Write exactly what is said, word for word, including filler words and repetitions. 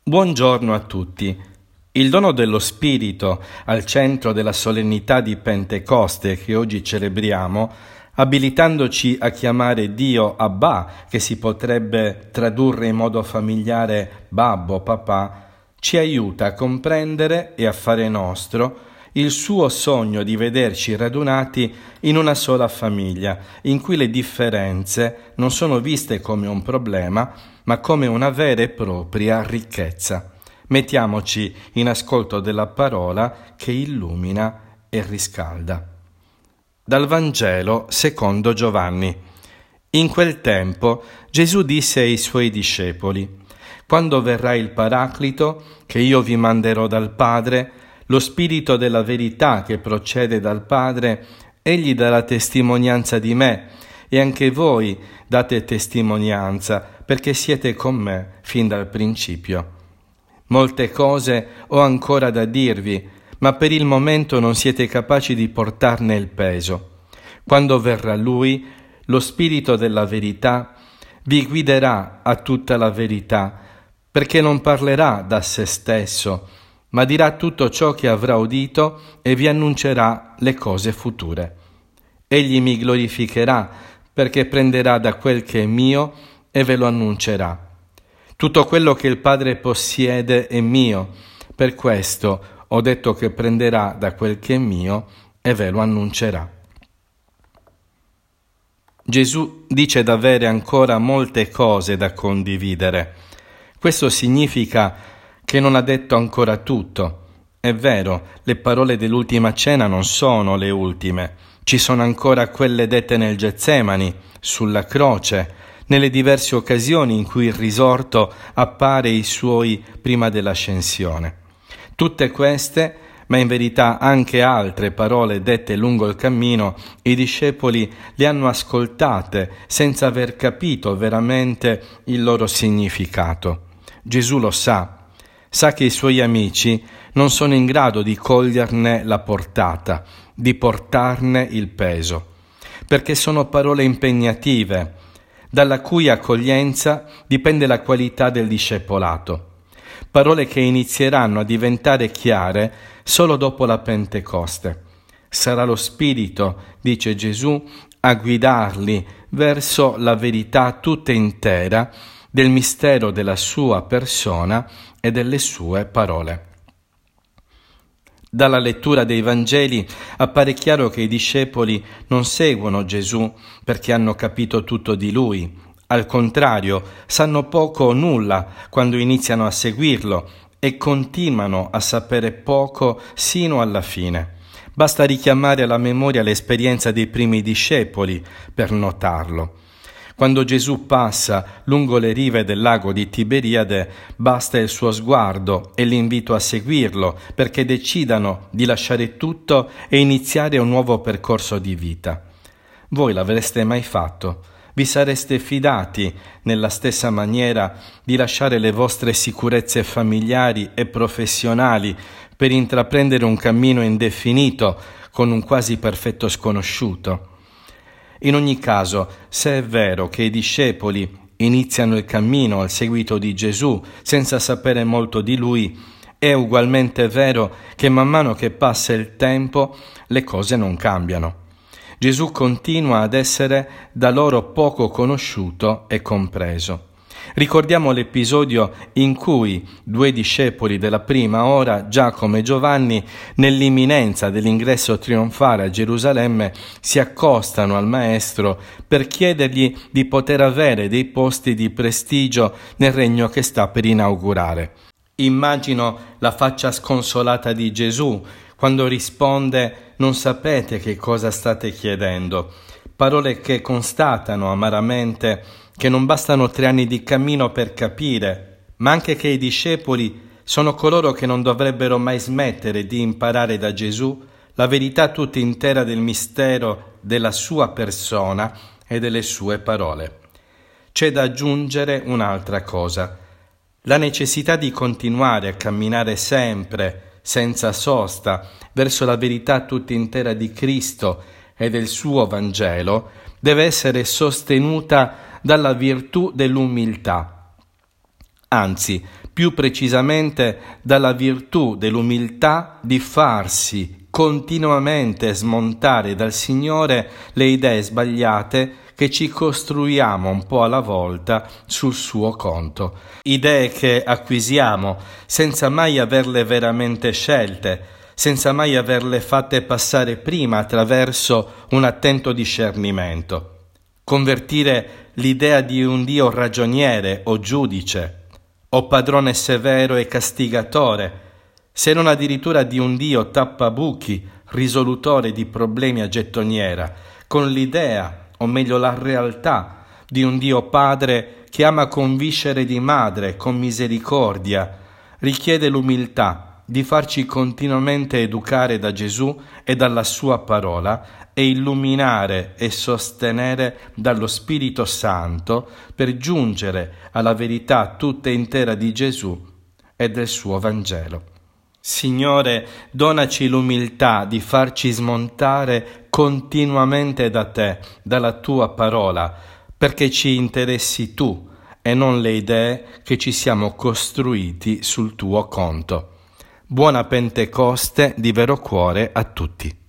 Buongiorno a tutti. Il dono dello Spirito al centro della solennità di Pentecoste che oggi celebriamo, abilitandoci a chiamare Dio Abba, che si potrebbe tradurre in modo familiare babbo, papà, ci aiuta a comprendere e a fare nostro il suo sogno di vederci radunati in una sola famiglia, in cui le differenze non sono viste come un problema, ma come una vera e propria ricchezza. Mettiamoci in ascolto della parola che illumina e riscalda. Dal Vangelo secondo Giovanni. In quel tempo Gesù disse ai suoi discepoli: «Quando verrà il Paraclito, che io vi manderò dal Padre, lo Spirito della verità che procede dal Padre, egli darà testimonianza di me, e anche voi date testimonianza, perché siete con me fin dal principio. Molte cose ho ancora da dirvi, ma per il momento non siete capaci di portarne il peso. Quando verrà Lui, lo Spirito della verità, vi guiderà a tutta la verità, perché non parlerà da se stesso, ma dirà tutto ciò che avrà udito e vi annuncerà le cose future. Egli mi glorificherà, perché prenderà da quel che è mio e ve lo annuncerà. Tutto quello che il Padre possiede è mio, per questo ho detto che prenderà da quel che è mio e ve lo annuncerà». Gesù dice d'avere ancora molte cose da condividere. Questo significa che non ha detto ancora tutto. È vero, le parole dell'ultima cena non sono le ultime. Ci sono ancora quelle dette nel Getsemani, sulla croce, nelle diverse occasioni in cui il risorto appare ai suoi prima dell'ascensione. Tutte queste, ma in verità anche altre parole dette lungo il cammino, i discepoli le hanno ascoltate senza aver capito veramente il loro significato. Gesù lo sa. Sa che i suoi amici non sono in grado di coglierne la portata, di portarne il peso, perché sono parole impegnative, dalla cui accoglienza dipende la qualità del discepolato. Parole che inizieranno a diventare chiare solo dopo la Pentecoste. Sarà lo Spirito, dice Gesù, a guidarli verso la verità tutta intera del mistero della sua persona e delle sue parole. Dalla lettura dei Vangeli appare chiaro che i discepoli non seguono Gesù perché hanno capito tutto di Lui. Al contrario, sanno poco o nulla quando iniziano a seguirlo e continuano a sapere poco sino alla fine. Basta richiamare alla memoria l'esperienza dei primi discepoli per notarlo. Quando Gesù passa lungo le rive del lago di Tiberiade, basta il suo sguardo e l'invito a seguirlo perché decidano di lasciare tutto e iniziare un nuovo percorso di vita. Voi l'avreste mai fatto? Vi sareste fidati nella stessa maniera di lasciare le vostre sicurezze familiari e professionali per intraprendere un cammino indefinito con un quasi perfetto sconosciuto? In ogni caso, se è vero che i discepoli iniziano il cammino al seguito di Gesù senza sapere molto di Lui, è ugualmente vero che man mano che passa il tempo le cose non cambiano. Gesù continua ad essere da loro poco conosciuto e compreso. Ricordiamo l'episodio in cui due discepoli della prima ora, Giacomo e Giovanni, nell'imminenza dell'ingresso trionfale a Gerusalemme, si accostano al Maestro per chiedergli di poter avere dei posti di prestigio nel regno che sta per inaugurare. Immagino la faccia sconsolata di Gesù quando risponde: «Non sapete che cosa state chiedendo». Parole che constatano amaramente che non bastano tre anni di cammino per capire, ma anche che i discepoli sono coloro che non dovrebbero mai smettere di imparare da Gesù la verità tutta intera del mistero della sua persona e delle sue parole. C'è da aggiungere un'altra cosa: la necessità di continuare a camminare sempre, senza sosta, verso la verità tutta intera di Cristo e del suo Vangelo deve essere sostenuta dalla virtù dell'umiltà. Anzi, più precisamente dalla virtù dell'umiltà di farsi continuamente smontare dal Signore le idee sbagliate che ci costruiamo un po' alla volta sul suo conto, idee che acquisiamo senza mai averle veramente scelte, senza mai averle fatte passare prima attraverso un attento discernimento. Convertire l'idea di un Dio ragioniere o giudice, o padrone severo e castigatore, se non addirittura di un Dio tappabuchi, risolutore di problemi a gettoniera, con l'idea, o meglio la realtà, di un Dio Padre che ama conviscere di madre con misericordia, richiede l'umiltà di farci continuamente educare da Gesù e dalla sua parola e illuminare e sostenere dallo Spirito Santo per giungere alla verità tutta intera di Gesù e del suo Vangelo. Signore, donaci l'umiltà di farci smontare continuamente da te, dalla tua parola, perché ci interessi tu e non le idee che ci siamo costruiti sul tuo conto. Buona Pentecoste di vero cuore a tutti.